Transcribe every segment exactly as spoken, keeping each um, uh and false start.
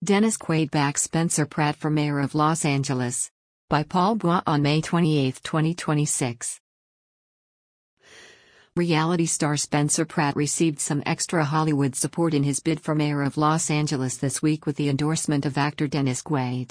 Dennis Quaid backs Spencer Pratt for mayor of Los Angeles. By Paul Bois on May twenty-eighth, twenty twenty-six. Reality star Spencer Pratt received some extra Hollywood support in his bid for mayor of Los Angeles this week with the endorsement of actor Dennis Quaid.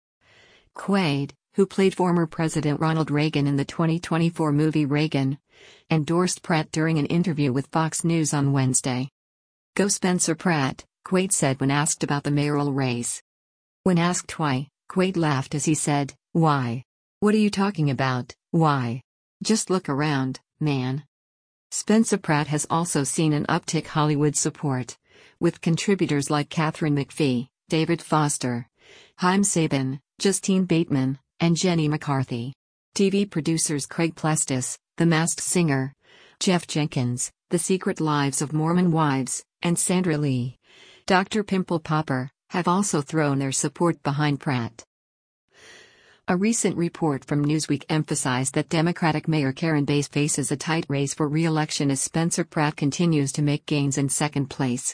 Quaid, who played former President Ronald Reagan in the twenty twenty-four movie Reagan, endorsed Pratt during an interview with Fox News on Wednesday. "Go Spencer Pratt," Quaid said when asked about the mayoral race. When asked why, Quaid laughed as he said, "Why? What are you talking about, why? Just look around, man." Spencer Pratt has also seen an uptick Hollywood support, with contributors like Katharine McPhee, David Foster, Haim Saban, Justine Bateman, and Jenny McCarthy. T V producers Craig Plestis, The Masked Singer, Jeff Jenkins, The Secret Lives of Mormon Wives, and Sandra Lee, Doctor Pimple Popper, have also thrown their support behind Pratt. A recent report from Newsweek emphasized that Democratic Mayor Karen Bass faces a tight race for re-election as Spencer Pratt continues to make gains in second place.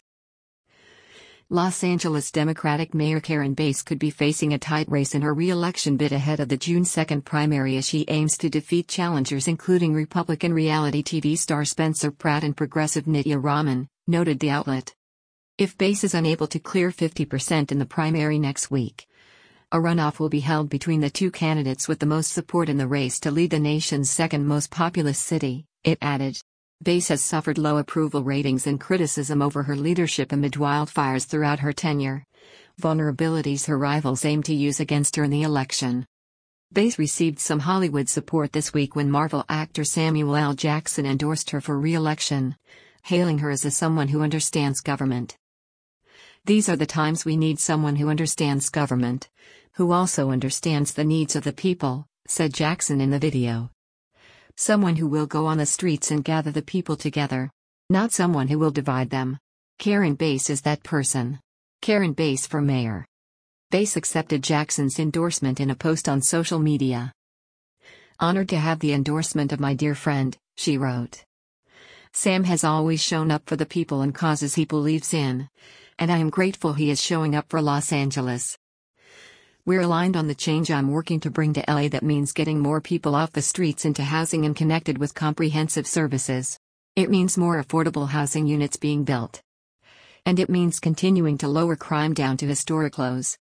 Los Angeles Democratic Mayor Karen Bass could be facing a tight race in her re-election bid ahead of the June second primary as she aims to defeat challengers including Republican reality T V star Spencer Pratt and progressive Nitya Raman, noted the outlet. If Bass is unable to clear fifty percent in the primary next week, a runoff will be held between the two candidates with the most support in the race to lead the nation's second most populous city, it added. Bass has suffered low approval ratings and criticism over her leadership amid wildfires throughout her tenure, vulnerabilities her rivals aim to use against her in the election. Bass received some Hollywood support this week when Marvel actor Samuel L. Jackson endorsed her for re-election, hailing her as a someone who understands government. "These are the times we need someone who understands government, who also understands the needs of the people," said Jackson in the video. "Someone who will go on the streets and gather the people together. Not someone who will divide them. Karen Bass is that person. Karen Bass for mayor." Bass accepted Jackson's endorsement in a post on social media. "Honored to have the endorsement of my dear friend," she wrote. "Sam has always shown up for the people and causes he believes in, and I am grateful he is showing up for Los Angeles. We're aligned on the change I'm working to bring to L A that means getting more people off the streets into housing and connected with comprehensive services. It means more affordable housing units being built. And it means continuing to lower crime down to historic lows.